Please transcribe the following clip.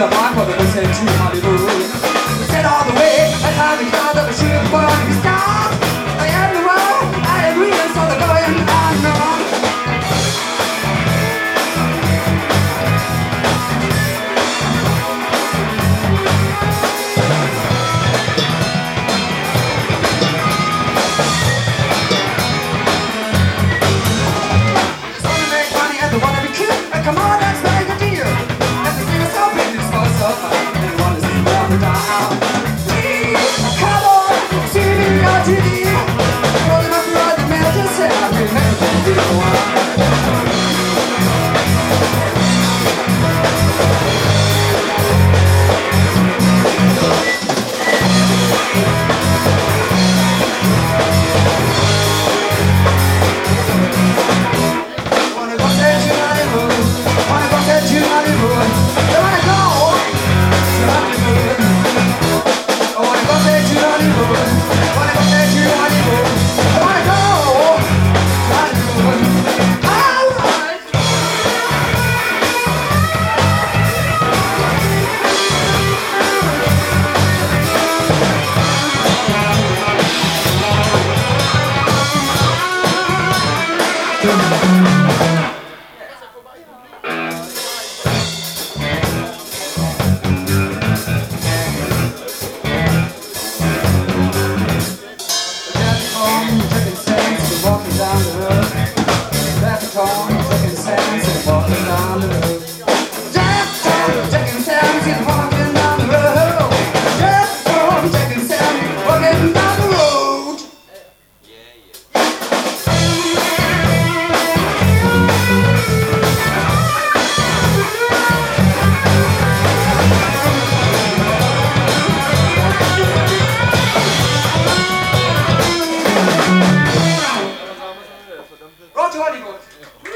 the mind, but it was sent to Hollywood. We said all the way, that's how we found that the ship was to stop. I had the wrong, I had reason, so they're going on and on. Come on, let's make a deal. Let's see what's up in this close up. And want to see down the down. Come on, see me on TV. Rolling up around the man just said I remember the deal. Roger Hollywood.